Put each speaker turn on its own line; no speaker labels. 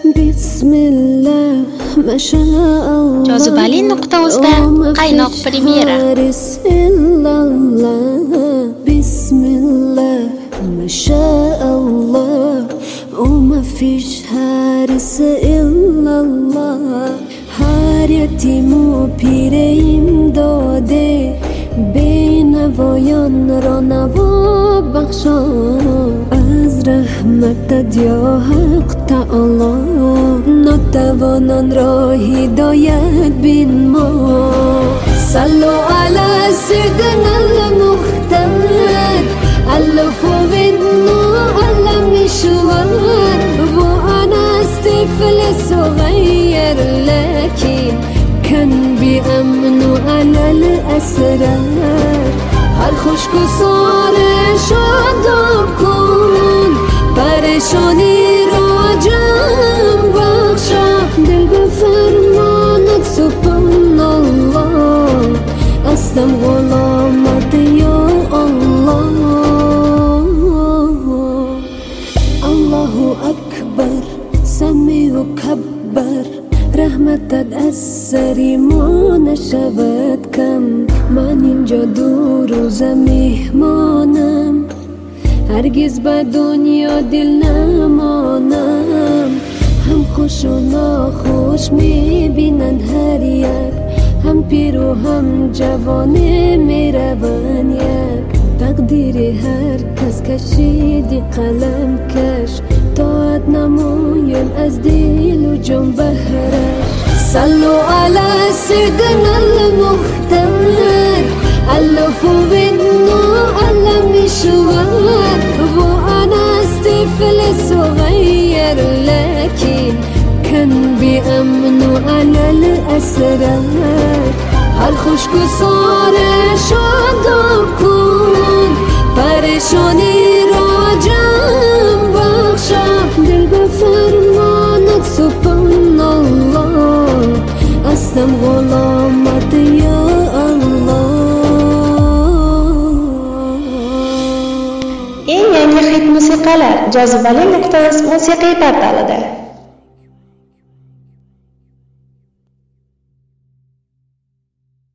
Bismillah, mashallah.
Jozibali.uzda qaynoq premyera.
Bismillah, mashallah. وما فيش حارس إلا الله. هر يتیم و پیریم داده بینوایان را نوا بخشان. از رحمتت یا حق تعالی ناتوانان را هدایت بین ما. صلوا على سيدنا المختار ألف منه علم مشوار. وأنا طفل صغير لكن كان بأمنه على الأسرار. هر خشک و سار شاداب کن پریشانی را جمع بخشا. دل به فرمانت سبحان الله هستم غلامت یا الله. الله اکبر سمیع و کبر. رحمتت از سری ما نشود کم. من اینجا دو روزه مهمانم هرگز به دنیا دل نمانم. هم خوش و ناخوش میبینند هر یک. هم پیر و هم جوانه میروند یک. تقدیر هر کس کشیدی قلم کش. طاعت نمایم از دل و جان بهرش. صلوا على سيدنا المختار ألف منه علم مشوار. وأنا طفل صغير لكن كان بأمنه على الأسرار. هر خشک و سار شاداب کن پریشانی را جمع بخشا. دل به فرمانت سبحان الله هستم غلامت یا الله.
Eng yangi hit musiqalar Jozibali.uz musiqiy portalida.